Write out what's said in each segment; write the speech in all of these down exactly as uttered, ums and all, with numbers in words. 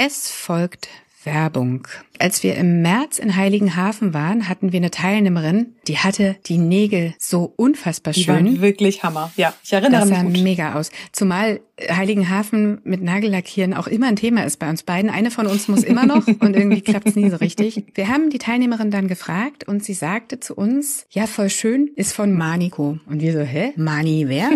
Es folgt Werbung. Als wir im März in Heiligenhafen waren, hatten wir eine Teilnehmerin, die hatte die Nägel so unfassbar die schön. Die waren wirklich Hammer. Ja, ich erinnere das mich sah gut. mega aus. Zumal Heiligenhafen mit Nagellackieren auch immer ein Thema ist bei uns beiden. Eine von uns muss immer noch und irgendwie klappt's nie so richtig. Wir haben die Teilnehmerin dann gefragt und sie sagte zu uns, ja, voll schön, ist von Manico. Und wir so, hä? Mani wer?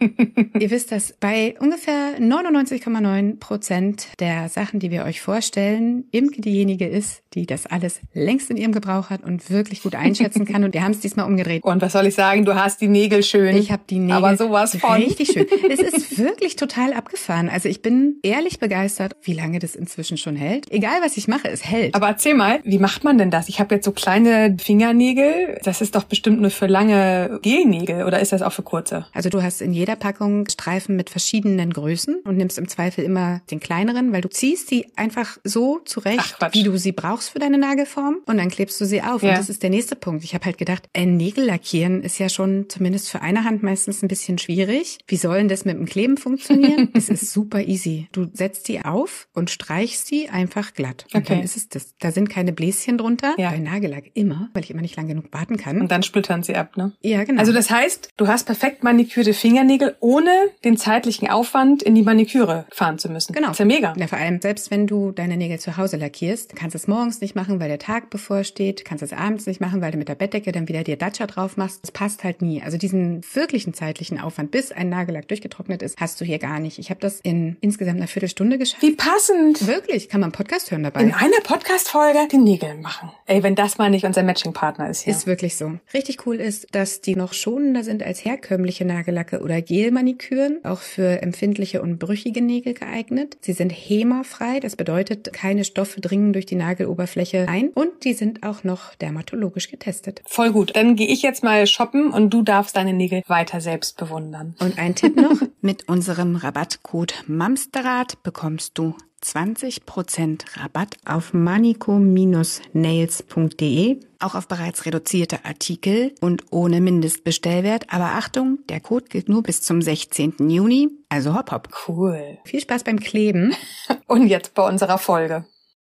Ihr wisst, dass bei ungefähr neunundneunzig Komma neun Prozent der Sachen, die wir euch vorstellen, Imke diejenige ist, die das alles längst in ihrem Gebrauch hat und wirklich gut einschätzen kann. Und wir haben es diesmal umgedreht. Und was soll ich sagen? Du hast die Nägel schön. Ich habe die Nägel aber sowas von. richtig schön. Es ist wirklich total abgefahren. Also ich bin ehrlich begeistert, wie lange das inzwischen schon hält. Egal, was ich mache, es hält. Aber erzähl mal, wie macht man denn das? Ich habe jetzt so kleine Fingernägel. Das ist doch bestimmt nur für lange Gelnägel oder ist das auch für kurze? Also du hast in jeder Packung Streifen mit verschiedenen Größen und nimmst im Zweifel immer den kleineren, weil du ziehst die einfach so zurecht, Ach, wie du sie brauchst für deine Nagelform und dann klebst du sie auf. Ja. Und das ist der nächste Punkt. Ich habe halt gedacht, ein Nägel lackieren ist ja schon zumindest für eine Hand meistens ein bisschen schwierig. Wie soll denn das mit dem Kleben funktionieren? Es ist super easy. Du setzt die auf und streichst die einfach glatt. Und okay. Dann ist es das. Da sind keine Bläschen drunter. Ja. Bei Nagellack immer, weil ich immer nicht lang genug warten kann. Und dann splittern sie ab, ne? Ja, genau. Also das heißt, du hast perfekt manikürte Fingernägel, ohne den zeitlichen Aufwand in die Maniküre fahren zu müssen. Genau. Das ist ja mega. Ja, vor allem, selbst wenn du deine Nägel zu Hause lackierst, kannst du es morgens nicht machen, weil der Tag bevorsteht, kannst es abends nicht machen, weil du mit der Bettdecke dann wieder dir Datscha drauf machst. Das passt halt nie. Also diesen wirklichen zeitlichen Aufwand, bis ein Nagellack durchgetrocknet ist, hast du hier gar nicht. Ich habe das in insgesamt einer Viertelstunde geschafft. Wie passend. Wirklich, kann man einen Podcast hören dabei. In einer Podcast-Folge die Nägel machen. Ey, wenn das mal nicht unser Matching-Partner ist hier. Ist wirklich so. Richtig cool ist, dass die noch schonender sind als herkömmliche Nagellacke oder Gelmaniküren, auch für empfindliche und brüchige Nägel geeignet. Sie sind HEMA-frei, das bedeutet, keine Stoffe dringen durch die Nageloberfläche ein und die sind auch noch dermatologisch getestet. Voll gut. Dann gehe ich jetzt mal shoppen und du darfst deine Nägel weiter selbst bewundern. Und ein Tipp noch, mit unserem Rabattcode MAMSTERRAD bekommst du zwanzig Prozent Rabatt auf manico Bindestrich nails punkt de, auch auf bereits reduzierte Artikel und ohne Mindestbestellwert. Aber Achtung, der Code gilt nur bis zum sechzehnten Juni, also hopp hopp. Cool. Viel Spaß beim Kleben. Und jetzt bei unserer Folge.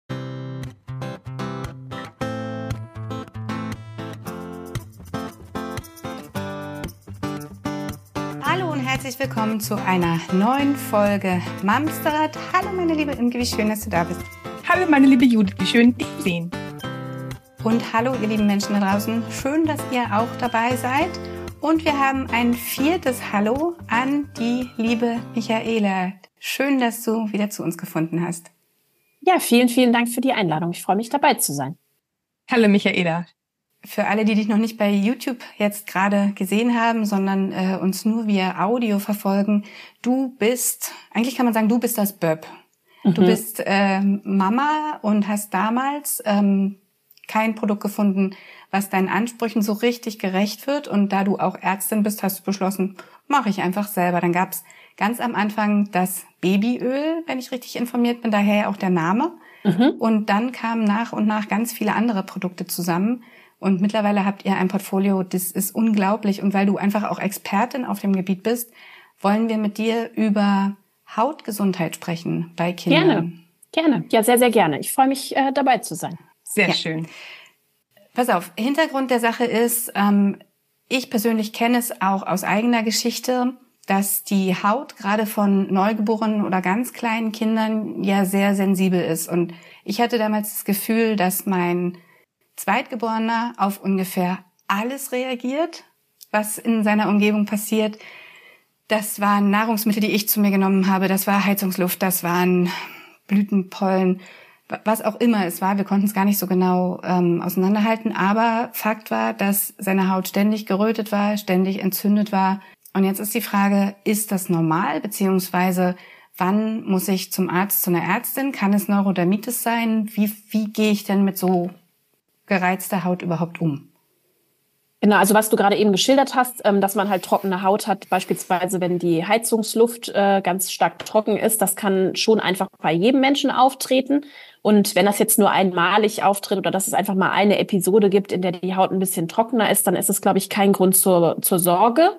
Hallo und herzlich willkommen zu einer neuen Folge Mamsterrad. Hallo meine liebe Imke, wie schön, dass du da bist. Hallo meine liebe Judith, wie schön dich zu sehen. Und hallo ihr lieben Menschen da draußen, schön, dass ihr auch dabei seid. Und wir haben ein viertes Hallo an die liebe Michaela. Schön, dass du wieder zu uns gefunden hast. Ja, vielen, vielen Dank für die Einladung. Ich freue mich, dabei zu sein. Hallo Michaela. Für alle, die dich noch nicht bei YouTube jetzt gerade gesehen haben, sondern äh, uns nur via Audio verfolgen, du bist, eigentlich kann man sagen, du bist das Böb. Mhm. Du bist äh, Mama und hast damals ähm, kein Produkt gefunden, was deinen Ansprüchen so richtig gerecht wird. Und da du auch Ärztin bist, hast du beschlossen, mache ich einfach selber. Dann gab's ganz am Anfang das Babyöl, wenn ich richtig informiert bin, daher auch der Name. Mhm. Und dann kamen nach und nach ganz viele andere Produkte zusammen. Und mittlerweile habt ihr ein Portfolio, das ist unglaublich. Und weil du einfach auch Expertin auf dem Gebiet bist, wollen wir mit dir über Hautgesundheit sprechen bei Kindern. Gerne, gerne. Ja, sehr, sehr gerne. Ich freue mich, äh, dabei zu sein. Sehr ja. schön. Pass auf, Hintergrund der Sache ist, ähm, ich persönlich kenne es auch aus eigener Geschichte, dass die Haut gerade von neugeborenen oder ganz kleinen Kindern ja sehr sensibel ist. Und ich hatte damals das Gefühl, dass mein Zweitgeborener auf ungefähr alles reagiert, was in seiner Umgebung passiert. Das waren Nahrungsmittel, die ich zu mir genommen habe. Das war Heizungsluft, das waren Blütenpollen, was auch immer es war. Wir konnten es gar nicht so genau ähm, auseinanderhalten. Aber Fakt war, dass seine Haut ständig gerötet war, ständig entzündet war. Und jetzt ist die Frage, ist das normal? Beziehungsweise wann muss ich zum Arzt, zu einer Ärztin? Kann es Neurodermitis sein? Wie, wie gehe ich denn mit so gereizter Haut überhaupt um? Genau, also was du gerade eben geschildert hast, ähm, dass man halt trockene Haut hat, beispielsweise wenn die Heizungsluft äh, ganz stark trocken ist, das kann schon einfach bei jedem Menschen auftreten. Und wenn das jetzt nur einmalig auftritt oder dass es einfach mal eine Episode gibt, in der die Haut ein bisschen trockener ist, dann ist es, glaube ich, kein Grund zur, zur Sorge.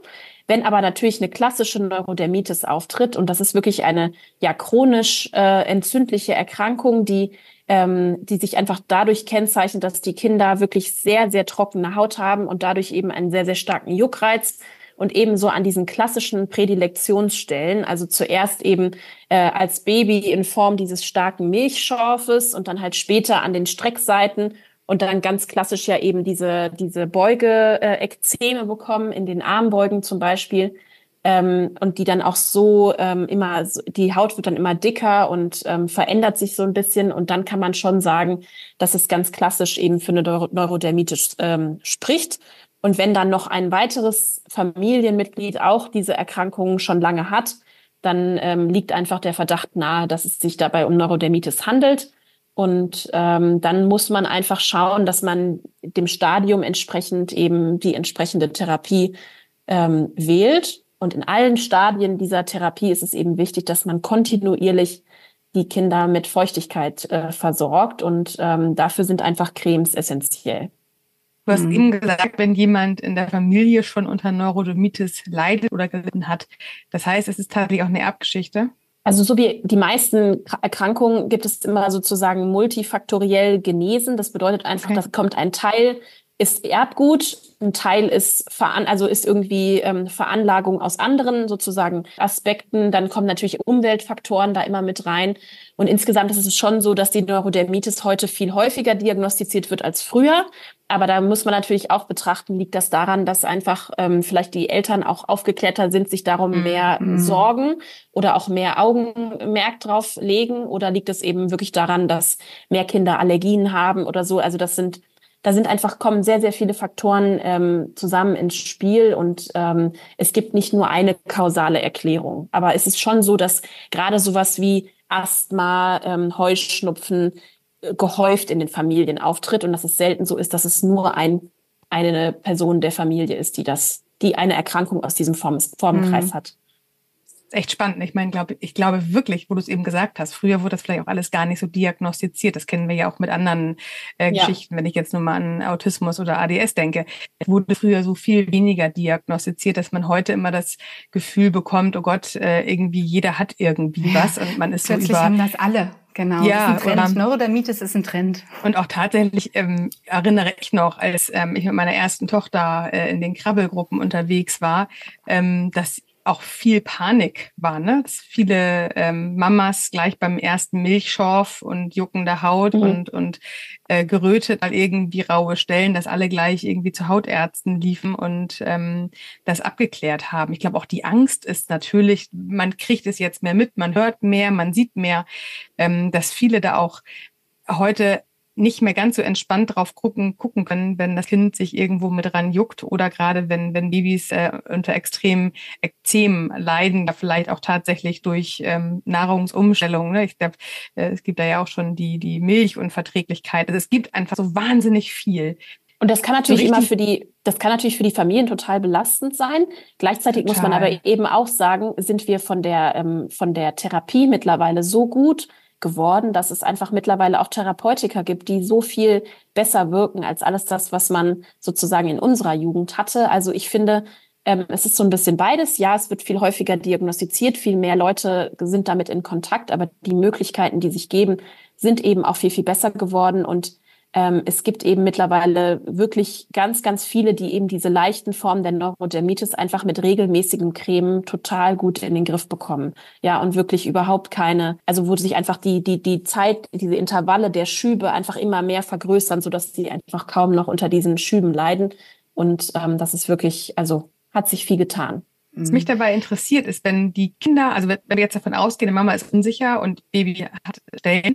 Wenn aber natürlich eine klassische Neurodermitis auftritt, und das ist wirklich eine ja chronisch äh, entzündliche Erkrankung, die ähm, die sich einfach dadurch kennzeichnet, dass die Kinder wirklich sehr, sehr trockene Haut haben und dadurch eben einen sehr, sehr starken Juckreiz und ebenso an diesen klassischen Prädilektionsstellen, also zuerst eben äh, als Baby in Form dieses starken Milchschorfes und dann halt später an den Streckseiten und dann ganz klassisch ja eben diese diese Beuge-Ekzeme bekommen, in den Armbeugen zum Beispiel. Ähm, und die dann auch so ähm, immer, die Haut wird dann immer dicker und ähm, verändert sich so ein bisschen. Und dann kann man schon sagen, dass es ganz klassisch eben für eine Neuro- Neurodermitis ähm, spricht. Und wenn dann noch ein weiteres Familienmitglied auch diese Erkrankungen schon lange hat, dann ähm, liegt einfach der Verdacht nahe, dass es sich dabei um Neurodermitis handelt. Und ähm, dann muss man einfach schauen, dass man dem Stadium entsprechend eben die entsprechende Therapie ähm, wählt. Und in allen Stadien dieser Therapie ist es eben wichtig, dass man kontinuierlich die Kinder mit Feuchtigkeit äh, versorgt. Und ähm, dafür sind einfach Cremes essentiell. Du hast mhm. eben gesagt, wenn jemand in der Familie schon unter Neurodermitis leidet oder gelitten hat, das heißt, es ist tatsächlich auch eine Erbgeschichte? Also so wie die meisten Erkrankungen gibt es immer sozusagen multifaktoriell genesen. Das bedeutet einfach, okay. da kommt ein Teil, ist Erbgut, ein Teil ist veran also ist irgendwie ähm, Veranlagung aus anderen sozusagen Aspekten. Dann kommen natürlich Umweltfaktoren da immer mit rein. Und insgesamt ist es schon so, dass die Neurodermitis heute viel häufiger diagnostiziert wird als früher. Aber da muss man natürlich auch betrachten, liegt das daran, dass einfach ähm, vielleicht die Eltern auch aufgeklärter sind, sich darum mehr mm. sorgen oder auch mehr Augenmerk drauf legen? Oder liegt es eben wirklich daran, dass mehr Kinder Allergien haben oder so? Also das sind Da sind einfach, kommen sehr, sehr viele Faktoren ähm, zusammen ins Spiel und ähm, es gibt nicht nur eine kausale Erklärung. Aber es ist schon so, dass gerade sowas wie Asthma, ähm, Heuschnupfen äh, gehäuft in den Familien auftritt und dass es selten so ist, dass es nur ein, eine Person der Familie ist, die das, die eine Erkrankung aus diesem Form, Formenkreis mhm. hat. Echt spannend. Ich meine, glaube ich glaube wirklich, wo du es eben gesagt hast, früher wurde das vielleicht auch alles gar nicht so diagnostiziert. Das kennen wir ja auch mit anderen äh, ja. Geschichten, wenn ich jetzt nur mal an Autismus oder A D S denke. Es wurde früher so viel weniger diagnostiziert, dass man heute immer das Gefühl bekommt, oh Gott, äh, irgendwie jeder hat irgendwie was und man ist so Plötzlich über... haben das alle. Genau, ja, ist ein Trend. Oder, Neurodermitis ist ein Trend. Und auch tatsächlich ähm, erinnere ich noch, als ähm, ich mit meiner ersten Tochter äh, in den Krabbelgruppen unterwegs war, ähm, dass auch viel Panik war, ne? Dass viele ähm, Mamas gleich beim ersten Milchschorf und juckender Haut mhm. und und äh, gerötet, mal irgendwie raue Stellen, dass alle gleich irgendwie zu Hautärzten liefen und ähm, das abgeklärt haben. Ich glaube, auch die Angst ist natürlich, man kriegt es jetzt mehr mit, man hört mehr, man sieht mehr, ähm, dass viele da auch heute nicht mehr ganz so entspannt drauf gucken, gucken können, wenn das Kind sich irgendwo mit ran juckt oder gerade wenn, wenn Babys äh, unter extremen Ekzemen leiden, ja vielleicht auch tatsächlich durch ähm, Nahrungsumstellung. Ne? Ich glaube, äh, es gibt da ja auch schon die, die Milchunverträglichkeit. Also es gibt einfach so wahnsinnig viel. Und das kann natürlich so immer für die, das kann natürlich für die Familien total belastend sein. Gleichzeitig total. Muss man aber eben auch sagen, sind wir von der, ähm, von der Therapie mittlerweile so gut geworden, dass es einfach mittlerweile auch Therapeutika gibt, die so viel besser wirken als alles das, was man sozusagen in unserer Jugend hatte. Also ich finde, ähm, es ist so ein bisschen beides. Ja, es wird viel häufiger diagnostiziert, viel mehr Leute sind damit in Kontakt, aber die Möglichkeiten, die sich geben, sind eben auch viel, viel besser geworden und Ähm, es gibt eben mittlerweile wirklich ganz, ganz viele, die eben diese leichten Formen der Neurodermitis einfach mit regelmäßigem Cremen total gut in den Griff bekommen. Ja, und wirklich überhaupt keine, also wo sich einfach die, die, die Zeit, diese Intervalle der Schübe einfach immer mehr vergrößern, sodass sie einfach kaum noch unter diesen Schüben leiden. Und ähm, das ist wirklich, also hat sich viel getan. Was mich dabei interessiert ist, wenn die Kinder, also wenn wir jetzt davon ausgehen, die Mama ist unsicher und Baby hat Stellen,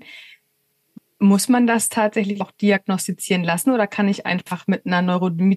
muss man das tatsächlich auch diagnostizieren lassen oder kann ich einfach mit einer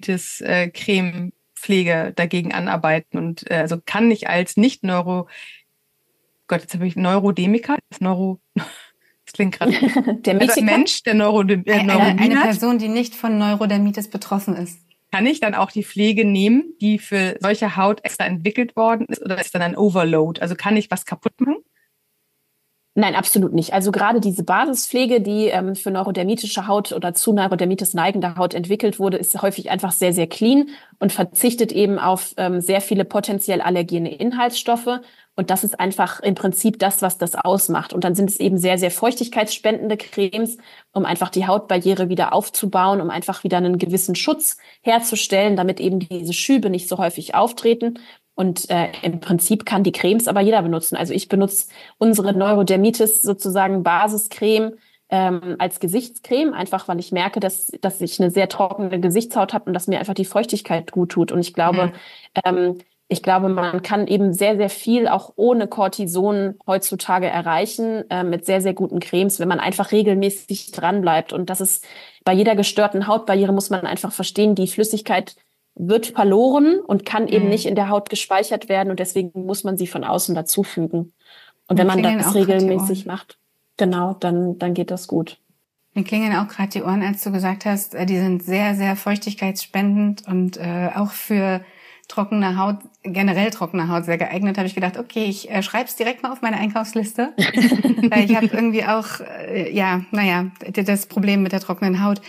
Neurodermitis-Cremepflege dagegen anarbeiten? Und äh, also kann ich als Nicht-Neuro, Gott, jetzt habe ich Neurodemiker, das Neuro, das klingt gerade, der also Mensch, der Neurodem, äh, eine, eine, eine Person, die nicht von Neurodermitis betroffen ist. Kann ich dann auch die Pflege nehmen, die für solche Haut extra entwickelt worden ist oder ist dann ein Overload? Also kann ich was kaputt machen? Nein, absolut nicht. Also gerade diese Basispflege, die ähm, für neurodermitische Haut oder zu Neurodermitis neigende Haut entwickelt wurde, ist häufig einfach sehr, sehr clean und verzichtet eben auf ähm, sehr viele potenziell allergene Inhaltsstoffe. Und das ist einfach im Prinzip das, was das ausmacht. Und dann sind es eben sehr, sehr feuchtigkeitsspendende Cremes, um einfach die Hautbarriere wieder aufzubauen, um einfach wieder einen gewissen Schutz herzustellen, damit eben diese Schübe nicht so häufig auftreten. Und äh, im Prinzip kann die Cremes aber jeder benutzen. Also ich benutze unsere Neurodermitis sozusagen Basiscreme ähm, als Gesichtscreme, einfach weil ich merke, dass, dass ich eine sehr trockene Gesichtshaut habe und dass mir einfach die Feuchtigkeit gut tut. Und ich glaube, mhm. ähm, ich glaube, man kann eben sehr, sehr viel auch ohne Cortison heutzutage erreichen, äh, mit sehr, sehr guten Cremes, wenn man einfach regelmäßig dranbleibt. Und das ist bei jeder gestörten Hautbarriere, muss man einfach verstehen, die Flüssigkeit wird verloren und kann eben mhm. nicht in der Haut gespeichert werden. Und deswegen muss man sie von außen dazufügen. Und wenn man das regelmäßig macht, genau, dann, dann geht das gut. Mir klingeln auch gerade die Ohren, als du gesagt hast, die sind sehr, sehr feuchtigkeitsspendend und äh, auch für trockene Haut, generell trockene Haut sehr geeignet. Habe ich gedacht, okay, ich äh, schreibe es direkt mal auf meine Einkaufsliste. Weil ich habe irgendwie auch, äh, ja, naja, das Problem mit der trockenen Haut.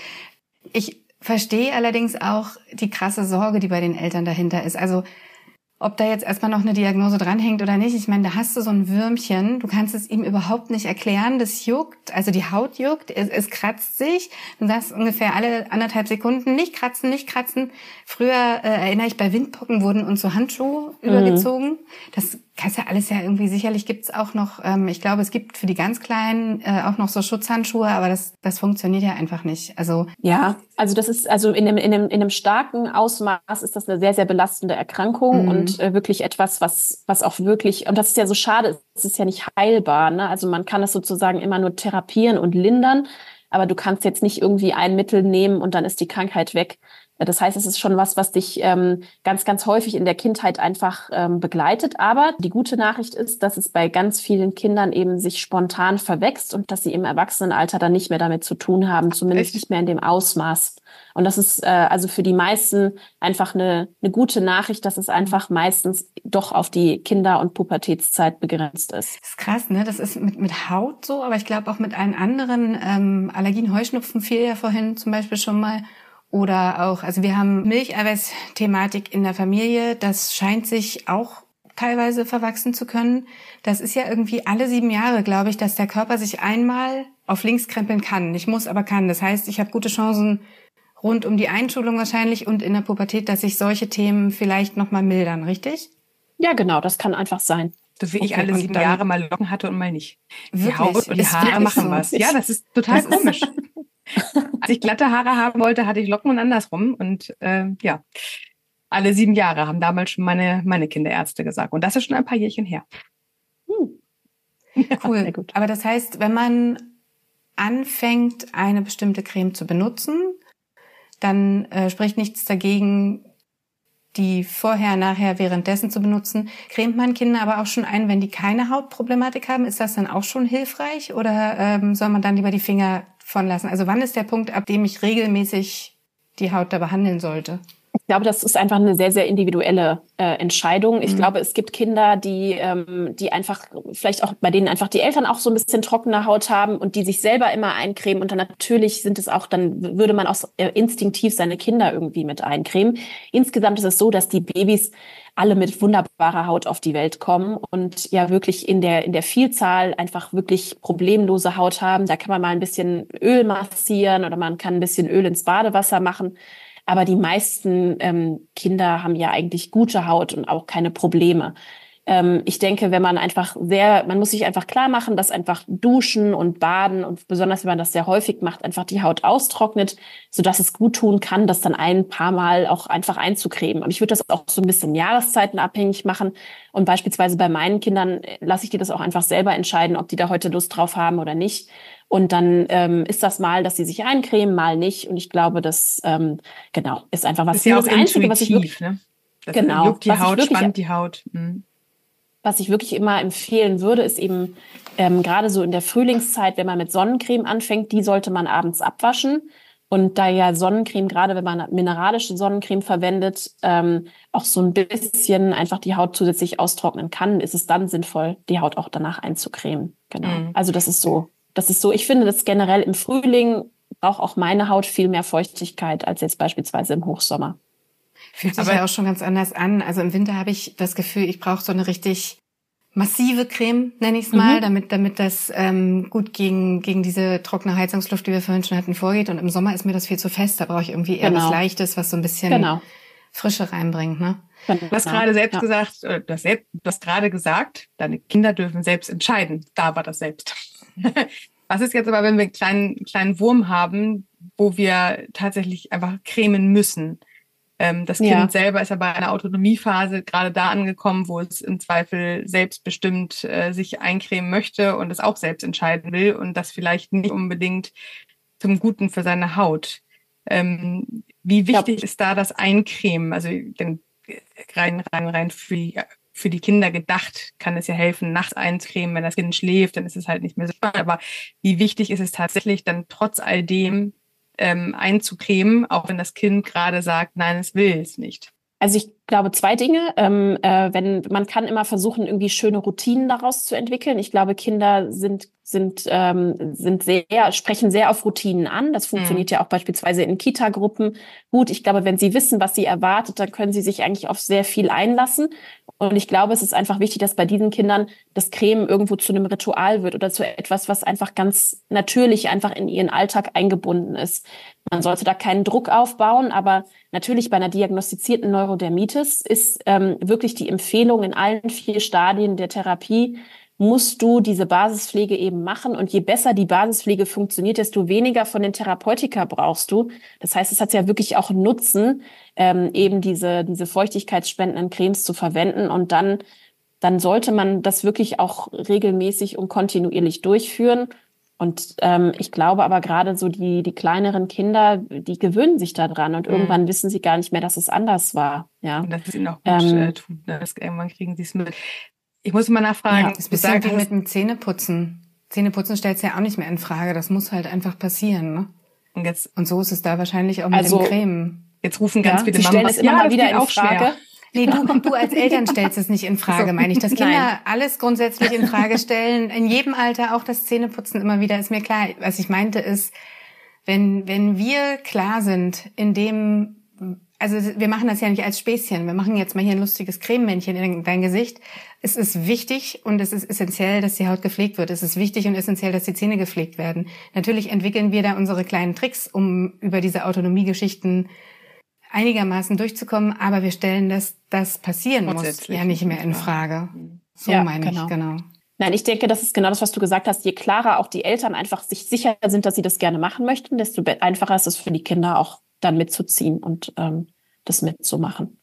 Ich verstehe allerdings auch die krasse Sorge, die bei den Eltern dahinter ist. Also ob da jetzt erstmal noch eine Diagnose dranhängt oder nicht. Ich meine, da hast du so ein Würmchen, du kannst es ihm überhaupt nicht erklären, das juckt, also die Haut juckt, es, es kratzt sich. Du sagst ungefähr alle anderthalb Sekunden, nicht kratzen, nicht kratzen. Früher, äh, erinnere ich, bei Windpocken wurden uns so Handschuhe mhm. übergezogen. Das kannst ja alles ja irgendwie, sicherlich gibt's auch noch, ähm, ich glaube, es gibt für die ganz Kleinen äh, auch noch so Schutzhandschuhe, aber das das funktioniert ja einfach nicht. Also ja, also das ist, also in einem, in einem, in einem starken Ausmaß ist das eine sehr, sehr belastende Erkrankung mhm. und äh, wirklich etwas, was was auch wirklich, und das ist ja so schade, es ist ja nicht heilbar, ne? Also man kann das sozusagen immer nur therapieren und lindern, aber du kannst jetzt nicht irgendwie ein Mittel nehmen und dann ist die Krankheit weg. Das heißt, es ist schon was, was dich ähm, ganz, ganz häufig in der Kindheit einfach ähm, begleitet. Aber die gute Nachricht ist, dass es bei ganz vielen Kindern eben sich spontan verwächst und dass sie im Erwachsenenalter dann nicht mehr damit zu tun haben, zumindest Echt? nicht mehr in dem Ausmaß. Und das ist äh, also für die meisten einfach eine, eine gute Nachricht, dass es einfach meistens doch auf die Kinder- und Pubertätszeit begrenzt ist. Das ist krass, ne? Das ist mit, mit Haut so, aber ich glaube auch mit allen anderen ähm, Allergien, Heuschnupfen fiel ja vorhin zum Beispiel schon mal. Oder auch, also wir haben Milcheiweiß-Thematik in der Familie. Das scheint sich auch teilweise verwachsen zu können. Das ist ja irgendwie alle sieben Jahre, glaube ich, dass der Körper sich einmal auf links krempeln kann. Nicht muss, aber kann. Das heißt, ich habe gute Chancen rund um die Einschulung wahrscheinlich und in der Pubertät, dass sich solche Themen vielleicht nochmal mildern, richtig? Ja, genau, das kann einfach sein. So wie okay, ich alle sieben Jahre mal Locken hatte und mal nicht. Wirklich? Die Haut und die Haare machen so. was. Ja, das ist total das komisch. Als ich glatte Haare haben wollte, hatte ich Locken und andersrum. Und äh, ja, alle sieben Jahre haben damals schon meine, meine Kinderärzte gesagt. Und das ist schon ein paar Jährchen her. Hm. Cool. Ja, gut. Aber das heißt, wenn man anfängt, eine bestimmte Creme zu benutzen, dann äh, spricht nichts dagegen, die vorher, nachher, währenddessen zu benutzen. Cremt man Kinder aber auch schon ein, wenn die keine Hautproblematik haben? Ist das dann auch schon hilfreich? Oder ähm, soll man dann lieber die Finger von lassen? Also wann ist der Punkt, ab dem ich regelmäßig die Haut da behandeln sollte? Ich glaube, das ist einfach eine sehr, sehr individuelle äh, Entscheidung. Ich mhm. glaube, es gibt Kinder, die, ähm, die einfach, vielleicht auch bei denen einfach die Eltern auch so ein bisschen trockene Haut haben und die sich selber immer eincremen. Und dann natürlich sind es auch, dann würde man auch äh, instinktiv seine Kinder irgendwie mit eincremen. Insgesamt ist es so, dass die Babys alle mit wunderbarer Haut auf die Welt kommen und ja wirklich in der, in der Vielzahl einfach wirklich problemlose Haut haben. Da kann man mal ein bisschen Öl massieren oder man kann ein bisschen Öl ins Badewasser machen. Aber die meisten ähm, Kinder haben ja eigentlich gute Haut und auch keine Probleme. Ähm, ich denke, wenn man einfach sehr, man muss sich einfach klar machen, dass einfach Duschen und Baden und besonders wenn man das sehr häufig macht, einfach die Haut austrocknet, sodass es gut tun kann, das dann ein paar Mal auch einfach einzucremen. Aber ich würde das auch so ein bisschen jahreszeitenabhängig machen. Und beispielsweise bei meinen Kindern lasse ich die das auch einfach selber entscheiden, ob die da heute Lust drauf haben oder nicht. Und dann ähm, ist das mal, dass sie sich eincremen, mal nicht. Und ich glaube, das ähm, genau ist einfach was. Das ist ja auch das Einzige, was ich wirklich, ne? Das genau, juckt die Haut, wirklich, spannt die Haut. Mhm. Was ich wirklich immer empfehlen würde, ist eben ähm, gerade so in der Frühlingszeit, wenn man mit Sonnencreme anfängt, die sollte man abends abwaschen. Und da ja Sonnencreme, gerade wenn man mineralische Sonnencreme verwendet, ähm, auch so ein bisschen einfach die Haut zusätzlich austrocknen kann, ist es dann sinnvoll, die Haut auch danach einzucremen. Genau. Mhm. Also das ist so. Das ist so. Ich finde, dass generell im Frühling braucht auch meine Haut viel mehr Feuchtigkeit als jetzt beispielsweise im Hochsommer. Fühlt sich aber ja auch schon ganz anders an. Also im Winter habe ich das Gefühl, ich brauche so eine richtig massive Creme, nenne ich es mal, mhm. damit damit das ähm, gut gegen gegen diese trockene Heizungsluft, die wir vorhin schon hatten, vorgeht. Und im Sommer ist mir das viel zu fest. Da brauche ich irgendwie eher genau. was Leichtes, was so ein bisschen genau. Frische reinbringt. Ne? Genau. Du hast gerade selbst ja. gesagt, du hast, selbst, du hast gerade gesagt, deine Kinder dürfen selbst entscheiden. Da war das selbst. Was ist jetzt aber, wenn wir einen kleinen, kleinen Wurm haben, wo wir tatsächlich einfach cremen müssen? Das Kind ja. selber ist ja bei einer Autonomiephase gerade da angekommen, wo es im Zweifel selbstbestimmt äh, sich eincremen möchte und es auch selbst entscheiden will und das vielleicht nicht unbedingt zum Guten für seine Haut. Ähm, wie wichtig ja. ist da das Eincremen? Also denn, rein, rein, rein für die, für die Kinder gedacht kann es ja helfen, nachts eincremen. Wenn das Kind schläft, dann ist es halt nicht mehr so spannend. Aber wie wichtig ist es tatsächlich dann trotz all dem, Ähm, einzucremen, auch wenn das Kind gerade sagt, nein, es will es nicht? Also ich glaube zwei Dinge. Ähm, äh, wenn man kann immer versuchen, irgendwie schöne Routinen daraus zu entwickeln. Ich glaube, Kinder sind sind ähm, sind sehr sprechen sehr auf Routinen an. Das funktioniert mhm. ja auch beispielsweise in Kita-Gruppen gut. Ich glaube, wenn sie wissen, was sie erwartet, dann können sie sich eigentlich auf sehr viel einlassen. Und ich glaube, es ist einfach wichtig, dass bei diesen Kindern das Cremen irgendwo zu einem Ritual wird oder zu etwas, was einfach ganz natürlich einfach in ihren Alltag eingebunden ist. Man sollte da keinen Druck aufbauen, aber natürlich bei einer diagnostizierten Neurodermitis ist ähm, wirklich die Empfehlung in allen vier Stadien der Therapie, musst du diese Basispflege eben machen. Und je besser die Basispflege funktioniert, desto weniger von den Therapeutika brauchst du. Das heißt, es hat ja wirklich auch einen Nutzen, ähm, eben diese, diese feuchtigkeitsspendenden Cremes zu verwenden. Und dann, dann sollte man das wirklich auch regelmäßig und kontinuierlich durchführen. Und ähm, ich glaube aber gerade so die die kleineren Kinder, die gewöhnen sich da dran und mhm. irgendwann wissen sie gar nicht mehr, dass es anders war. Ja, und dass es ihnen auch gut ähm, äh, tut. Ne? Das, irgendwann kriegen sie es mit. Ich muss mal nachfragen. Ja, das ist ein bisschen wie mit dem Zähneputzen. Zähneputzen stellt es ja auch nicht mehr in Frage. Das muss halt einfach passieren. Ne? Und, jetzt, und so ist es da wahrscheinlich auch mit also, dem Cremen. Jetzt rufen ganz ja, viele Sie stellen Mamas, es immer ja, mal wieder in Frage. Schwer. Nee, du, du als Eltern stellst es nicht in Frage, so. meine ich. Dass Kinder Nein. alles grundsätzlich in Frage stellen, in jedem Alter, auch das Zähneputzen immer wieder, ist mir klar. Was ich meinte ist, wenn, wenn wir klar sind, in dem, also wir machen das ja nicht als Späßchen, wir machen jetzt mal hier ein lustiges Crememännchen in dein Gesicht. Es ist wichtig und es ist essentiell, dass die Haut gepflegt wird. Es ist wichtig und essentiell, dass die Zähne gepflegt werden. Natürlich entwickeln wir da unsere kleinen Tricks, um über diese Autonomiegeschichten einigermaßen durchzukommen, aber wir stellen das, das passieren muss, ja nicht mehr in Frage. So ja, meine genau. ich, genau. Nein, ich denke, das ist genau das, was du gesagt hast. Je klarer auch die Eltern einfach sich sicher sind, dass sie das gerne machen möchten, desto einfacher ist es für die Kinder auch dann mitzuziehen und ähm, das mitzumachen.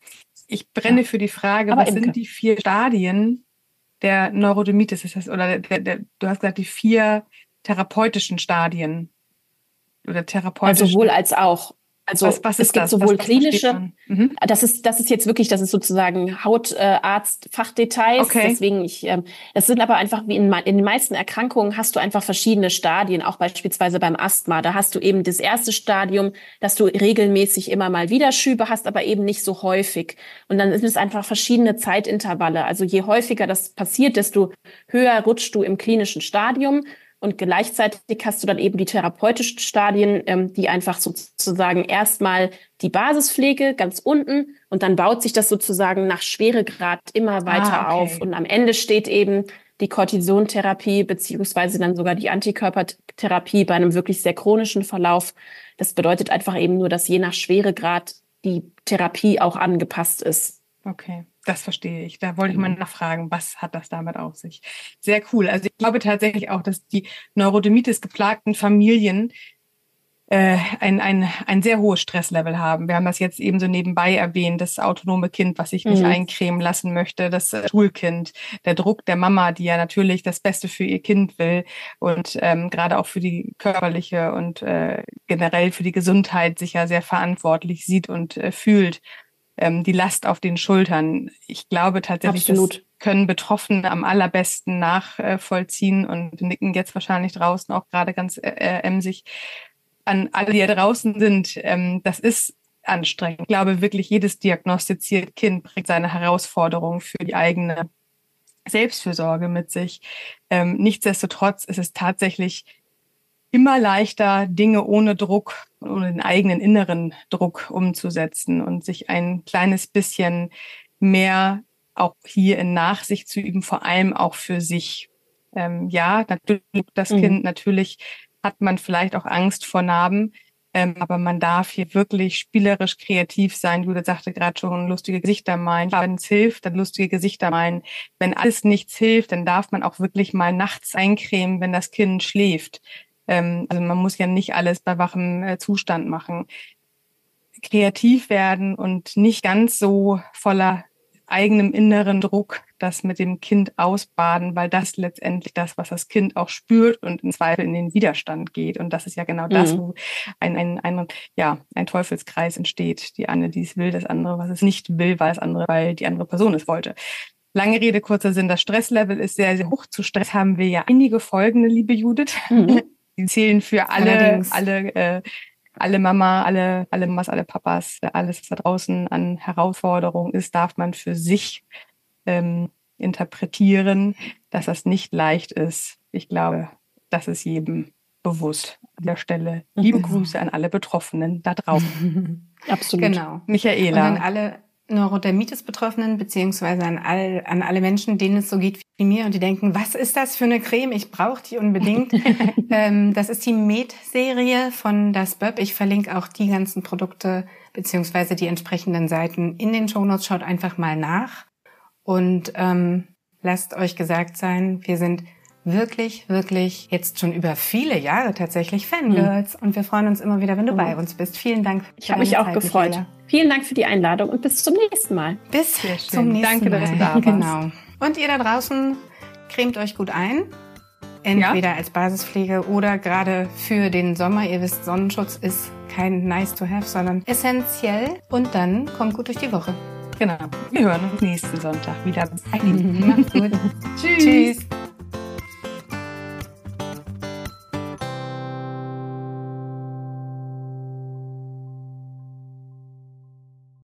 Ich brenne ja. für die Frage, aber was Imke. sind die vier Stadien der Neurodermitis? Ist das, oder der, der, du hast gesagt, die vier therapeutischen Stadien oder therapeutischen. Also sowohl als auch. Also was, was es gibt das? sowohl was, was klinische, mhm. das ist das ist jetzt wirklich, das ist sozusagen Hautarzt-Fachdetails. Okay. Deswegen ich, ähm, das sind aber einfach wie in, in den meisten Erkrankungen hast du einfach verschiedene Stadien, auch beispielsweise beim Asthma. Da hast du eben das erste Stadium, dass du regelmäßig immer mal wieder Schübe hast, aber eben nicht so häufig. Und dann sind es einfach verschiedene Zeitintervalle. Also je häufiger das passiert, desto höher rutschst du im klinischen Stadium. Und gleichzeitig hast du dann eben die therapeutischen Stadien, ähm, die einfach sozusagen erstmal die Basispflege ganz unten und dann baut sich das sozusagen nach Schweregrad immer weiter ah, okay. auf. Und am Ende steht eben die Cortisontherapie beziehungsweise dann sogar die Antikörpertherapie bei einem wirklich sehr chronischen Verlauf. Das bedeutet einfach eben nur, dass je nach Schweregrad die Therapie auch angepasst ist. Okay. Das verstehe ich. Da wollte ich mal nachfragen, was hat das damit auf sich? Sehr cool. Also ich glaube tatsächlich auch, dass die Neurodermitis geplagten Familien äh, ein, ein, ein sehr hohes Stresslevel haben. Wir haben das jetzt eben so nebenbei erwähnt, das autonome Kind, was sich nicht mhm. eincremen lassen möchte, das äh, Schulkind, der Druck der Mama, die ja natürlich das Beste für ihr Kind will und ähm, gerade auch für die körperliche und äh, generell für die Gesundheit sich ja sehr verantwortlich sieht und äh, fühlt. Die Last auf den Schultern. Ich glaube tatsächlich, Absolut. Das können Betroffene am allerbesten nachvollziehen und nicken jetzt wahrscheinlich draußen auch gerade ganz äh, emsig. an alle, die da draußen sind, ähm, das ist anstrengend. Ich glaube wirklich, jedes diagnostizierte Kind bringt seine Herausforderungen für die eigene Selbstfürsorge mit sich. Ähm, nichtsdestotrotz ist es tatsächlich immer leichter, Dinge ohne Druck, ohne den eigenen inneren Druck umzusetzen und sich ein kleines bisschen mehr auch hier in Nachsicht zu üben, vor allem auch für sich. Ähm, ja, natürlich das mhm. Kind, natürlich hat man vielleicht auch Angst vor Narben, ähm, aber man darf hier wirklich spielerisch kreativ sein. Judith sagte gerade schon, lustige Gesichter malen. Wenn es hilft, dann lustige Gesichter malen. Wenn alles nichts hilft, dann darf man auch wirklich mal nachts eincremen, wenn das Kind schläft. Ähm, also man muss ja nicht alles bei wachem äh, Zustand machen. Kreativ werden und nicht ganz so voller eigenem inneren Druck das mit dem Kind ausbaden, weil das letztendlich das, was das Kind auch spürt und im Zweifel in den Widerstand geht. Und das ist ja genau mhm. das, wo ein, ein, ein, ja, ein Teufelskreis entsteht. Die eine, die es will, das andere, was es nicht will, weil das andere, weil die andere Person es wollte. Lange Rede, kurzer Sinn, das Stresslevel ist sehr, sehr hoch. Zu Stress haben wir ja einige Folgen, liebe Judith. Mhm. Die zählen für alle, Allerdings. alle, äh, alle Mama, alle, alle Mamas, alle Papas, alles, was da draußen an Herausforderungen ist, darf man für sich ähm, interpretieren, dass das nicht leicht ist. Ich glaube, das ist jedem bewusst. An der Stelle liebe Grüße an alle Betroffenen da draußen. Absolut. Genau. Michaela. Und an alle Neurodermitis-Betroffenen, beziehungsweise an, all, an alle Menschen, denen es so geht wie mir und die denken, was ist das für eine Creme? Ich brauche die unbedingt. ähm, das ist die Med-Serie von Das B Ö P. Ich verlinke auch die ganzen Produkte beziehungsweise die entsprechenden Seiten in den Shownotes. Schaut einfach mal nach und ähm, lasst euch gesagt sein, wir sind wirklich, wirklich jetzt schon über viele Jahre tatsächlich Fangirls mhm. und wir freuen uns immer wieder, wenn du mhm. bei uns bist. Vielen Dank. Ich habe mich auch Zeit, gefreut. Michaela. Vielen Dank für die Einladung und bis zum nächsten Mal. Bis zum nächsten Danke, Mal. Dass du da warst. Genau. Und ihr da draußen, cremt euch gut ein. Entweder ja. als Basispflege oder gerade für den Sommer. Ihr wisst, Sonnenschutz ist kein nice to have, sondern essentiell. Und dann kommt gut durch die Woche. Genau. Wir hören uns nächsten Sonntag wieder. Macht's gut. Tschüss. Tschüss.